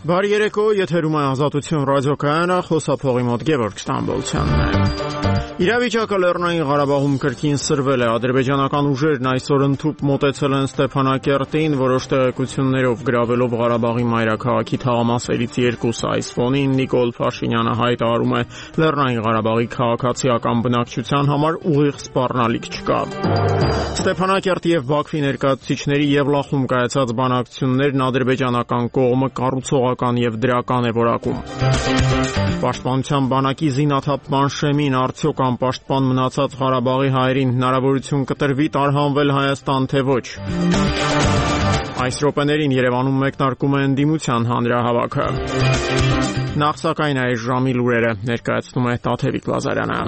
Բարի երեկո, եթերում է Ազատություն ռադիոկայանը, խոսափողի մոտ Գևորգ Ստամբոլցյանն է։ Իրավիճակը Լեռնային Ղարաբաղում կրկին սրվել է։ Ադրբեջանական ուժերն այսօր ընդհուպ մոտեցել են Ստեփանակերտին, որոշ տեղեկություններով գրավելով Ղարաբաղի մայրաքաղաքի թաղամասերից երկուսը։ Այս ֆոնին Նիկոլ Փաշինյանը հայտարարում է, Լեռնային Ղարաբաղի քաղաքացիական բնակչության համար ուղիղ սպառնալիք չկա։ Ստեփանակերտի եւ Բաքվի ներկայացուցիչների Եվլախում կայացած բանակցություններն ադրբեջանական կողմը կառուցողական եւ դրական է որակում։ Պաշտպանության բանակի զինաթափման շեմին արդյոք անպաշտպան մնացած Ղարաբաղի հայերին հնարավորություն կտրվի տարհանվել Հայաստան, թե ոչ։ Այս րոպեներին Երևանում մեկնարկում է ընդդիմության հանրահավաքը։ Նախ սակայն այս ժամի լուրերը ներկայացնում է Տաթևիկ Լազարյանը։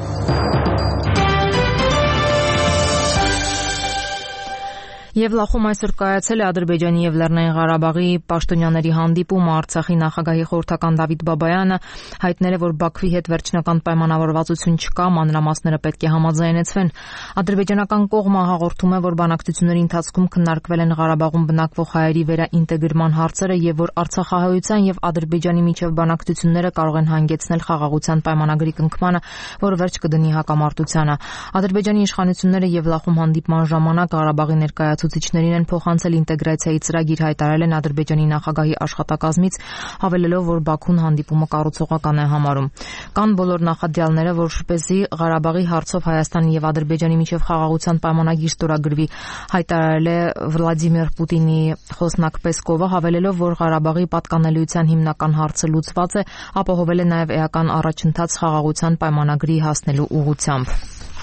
Եվլախում այսօր կայացել է Ադրբեջանի եւ Լեռնային Ղարաբաղի պաշտոնյաների հանդիպումը։ Արցախի նախագահի խորհրդական Դավիթ Բաբայանը հայտնել է, որ Բաքվի հետ վերջնական պայմանավորվածություն չկա, մանրամասները պետք է համաձայնեցվեն։ Ադրբեջանական կողմը հաղորդում է, որ բանակցությունների ընթացքում քննարկվել են Ղարաբաղում բնակվող հայերի վերաինտեգրման հարցերը եւ որ Արցախահայության եւ Ադրբեջանի միջև բանակցությունները կարող են հանգեցնել խաղաղության պայմանագրի կնքմանը, որ վերջ կդնի հակամարտությանը։ Ադրբեջանի իշխանությունները Եվլախում հանդիպման ժամանակ Ղարաբաղի ներկայացուցիչներին են փոխանցել ինտեգրացիայի ծրագիր, հայտարարել են Ադրբեջանի նախագահի աշխատակազմից, հավելելով, որ Բաքուն հանդիպումը կառուցողական է համարում։ Կան բոլոր նախադրյալները, որպեսզի Ղարաբաղի հարցով Հայաստանի եւ Ադրբեջանի միջև խաղաղության պայմանագիր ստորագրվի, հայտարարել է Վլադիմիր Պուտինի խոսնակ Պեսկովը, հավելելով, որ Ղարաբաղի պատկանելիության հիմնական հարցը լուծված է, ապահովել է նաեւ էական առաջընթաց խաղաղության պայմանագրի հասնելու ուղղությամբ։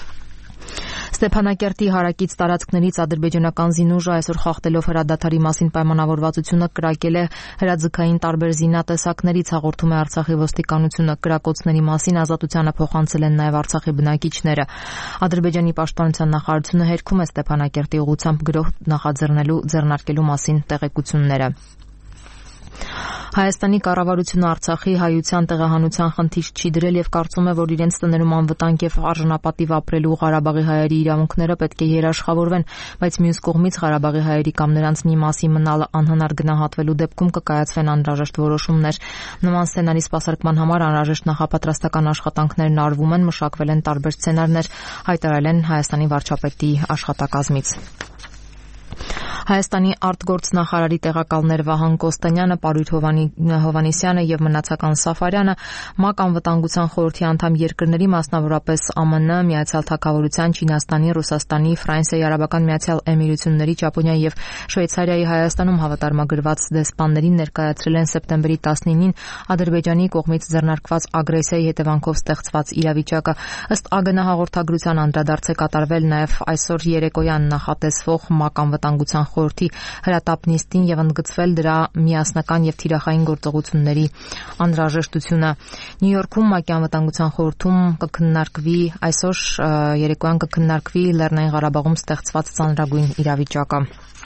Ստեփանակերտի հարակից տարածքներից ադրբեջանական զինուժը այսօր խախտելով հրադադարի մասին պայմանավորվածությունը կրակել է հրաձգային տարբեր զինատեսակներից, հաղորդում է Արցախի ոստիկանությունը։ Կրակոցների մասին Ազատությանը փոխանցել են նաև Արցախի բնակիչները։ Ադրբեջանի պաշտպանության նախարարությունը հերքում է Ստեփանակերտի ուղղությամբ գրող ձեռնարկելու մասին տեղեկությունները։ Հայաստանի կառավարությունը Արցախի հայության տեղահանության խնդիր չի դրել եւ կարծում է, որ իրենց տներում անվտանգ եւ արժանապատիվ ապրելու Ղարաբաղի հայերի իրավունքները պետք է երաշխավորվեն, բայց մյուս կողմից Ղարաբաղի հայերի կամ նրանց մի մասի մնալը անհնար գնահատվելու դեպքում կկայացվեն անհրաժեշտ որոշումներ։ Նման սցենարի սպասարկման համար անհրաժեշտ նախապատրաստական աշխատանքներն արվում են, մշակվել են տարբեր սցենարներ, հայտարարել են Հայաստանի վարչապետի աշխատակազմից։ Հայաստանի արտգործնախարարի տեղակալներ Վահան Կոստանյանը, Պարույր Հովհաննիսյանը եւ Մնացական Սաֆարյանը ՄԱԿ անվտանգության խորհրդի անդամ երկրների, մասնավորապես ԱՄՆ, Միացյալ Թագավորության, Չինաստանի, Ռուսաստանի, Ֆրանսիայի Արաբական Միացյալ Էմիրությունների, Ճապոնիայի եւ Շվեյցարիայի Հայաստանում հավատարմագրված դեսպաններին ներկայացրել են սեպտեմբերի 19-ին Ադրբեջանի կողմից ձեռնարկված ագրեսիայի հետևանքով ստեղծված իրավիճակը։ Ըստ ԱԳՆ հաղորդագրության անդրադարձ է կատարվել նաեւ այսօր երեկոյան նախատեսվող ՄԱԿ անվտանգության խորհրդի հրատապ նիստին եւ ընդգծվել դրա միասնական եւ թիրախային գործողությունների անհրաժեշտությունը։ Նյու Յորքում ՄԱԿ անվտանգության խորհրդում այսօր երեկոյան կքննարկվի Լեռնային Ղարաբաղում ստեղծված ծանրագույն իրավիճակը։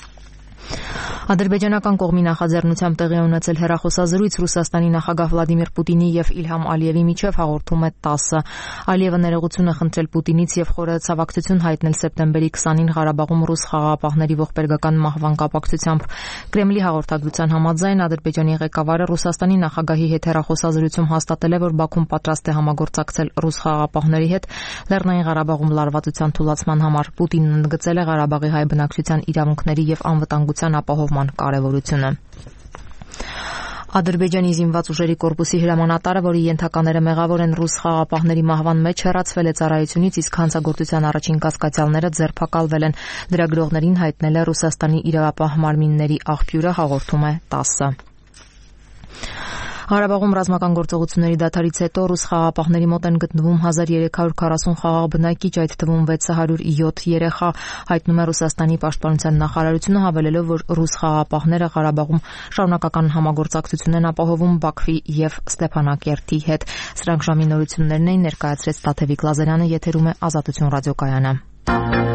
Ադրբեջանական կողմի նախաձեռնությամբ տեղի ունեցել հեռախոսազրույց Ռուսաստանի նախագահ Վլադիմիր Պուտինի եւ Իլհամ Ալիևի միջև, հաղորդում է ՏԱՍՍ։ Ալիևը ներողություն է խնդրել Պուտինից եւ խորը ցավակցություն հայտնել սեպտեմբերի 20-ին Ղարաբաղում ռուս խաղաղապահների ողբերգական մահվան կապակցությամբ։ Կրեմլի հաղորդագրության համաձայն Ադրբեջանի ղեկավարը Ռուսաստանի նախագահի հետ հեռախոսազրույցում հաստատել է, որ Բաքուն պատրաստ է համագործակցել ռուս խաղաղապահների հետ Լեռնային Ղարաբաղում լարվածության թուլացման համար։ Պուտինն ընդգծել է Ղարաբաղի հայ բնակչության իրավունքների եւ անվտանգության ապահովման կարևորությունը։ Ադրբեջանի զինված ուժերի կորպուսի հրամանատարը, որի ենթակաները մեղավոր են ռուս խաղաղապահների մահվան մեջ, հեռացվել է ծառայությունից, իսկ հանցագործության առաջին կասկածյալները ձերբակալվել են։ Լրագրողներին հայտնել է Ռուսաստանի իրավապահ մարմինների աղբյուրը, հաղորդում է ՏԱՍՍ։ Ղարաբաղում ռազմական գործողությունների դադարից հետո ռուս խաղաղապահների մոտ են գտնվում 1340 խաղաղ բնակիչ, այդ թվում 607 երեխա, հայտնում է Ռուսաստանի պաշտպանության նախարարությունը, հավելելով, որ ռուս խաղաղապահները Ղարաբաղում շարունակական համագործակցություն են ապահովում Բաքվի եւ Ստեփանակերտի հետ։ Սրանք ժամի նորություններն էին, ներկայացրեց Տաթևիկ Լազարյանը, եթերում է Ազատություն ռադիոկայանը։